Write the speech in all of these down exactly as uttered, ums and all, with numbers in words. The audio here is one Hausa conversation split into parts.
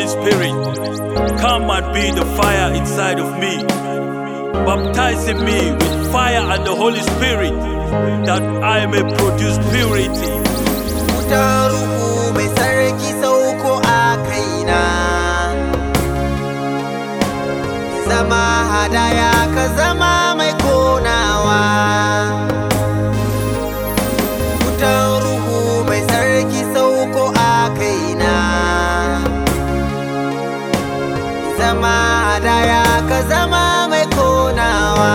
Holy Spirit, come and be the fire inside of me, baptizing me with fire and the Holy Spirit, that I may produce purity. Wutar Ruhu mai sarki sauko a kaina, zama hadaya ka zama mai konawa. Wutar Ruhu mai sarki sauko a kaina, zama hadaya ka zama mai konawa.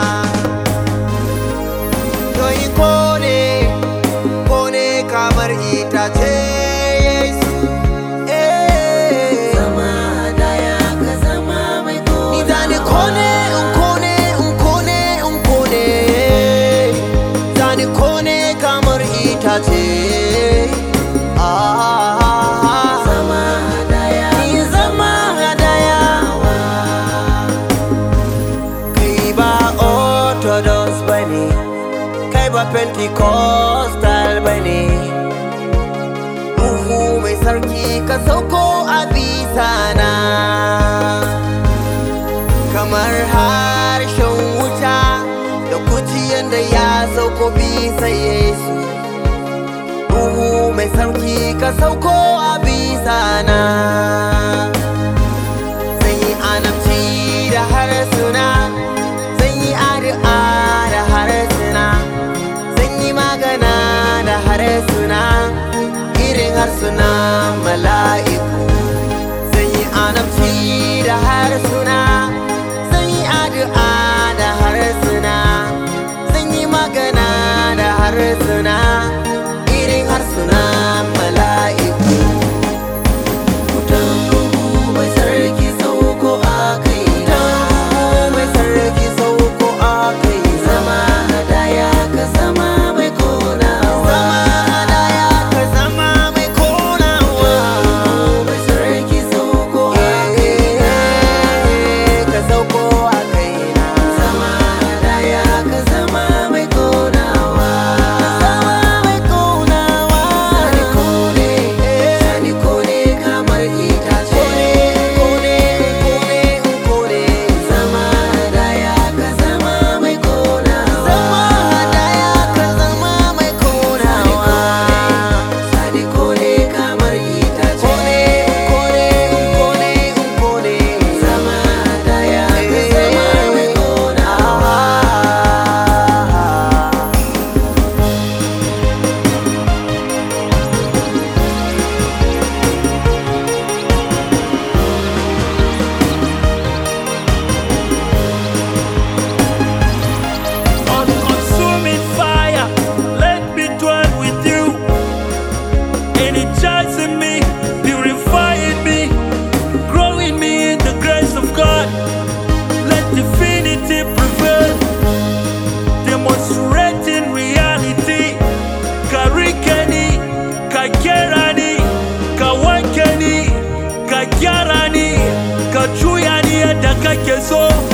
Doyi kone, kone kamar itace Yesu. Zama hadaya ka zama mai konawa. Ni zani kone, in kone, in kone, in kone. Zani kone kamar itace. Ah, Zama hadaya ni zama hadaya. Kai ba Orthodox bane, kai ba Pentecostal bane. Ruhu mai sarki ka sauko a bisa na, kamar harshen wuta da kujiyan da ya sauko bisa Yesu. Ruhu mai sarki ka sauko a bisa na, zan yi anabci da harsuna, zan yi addu'a da harsuna, zan yi magana da harsuna, irin harsunan mala'iku. Zan yi anabci da harsuna, zan yi addu'a da harsuna, zan yi magana da harsuna, irin harsunan mala'iku. Wutar Ruhu mai sarki sauko a kaina, Mai sarki sauko a kai, zama hadaya ka zama mai konawa. zama hadaya ka zama mai konawa. Mai sarki sauko a kaina, Ka sauko a kaina, zama hadaya ka zama mai konawa. zama mai konawa. Sani kone, sani kone kamar itace. Kone, kone, kone. Zama hadaya ka zama mai konawa. Zama hadaya ka zama mai konawa. Sani kone kamar itace. Kone, kone, kone. Zama hadaya ka zama mai konawa. On consuming fire, let me dwell with you, energizing me, purifying me, growing me in the grace of God. Let divinity prevail, demonstrating reality. Karikeni, kakerani, kawankeni, kakyarani, kachuyani yadda kake so.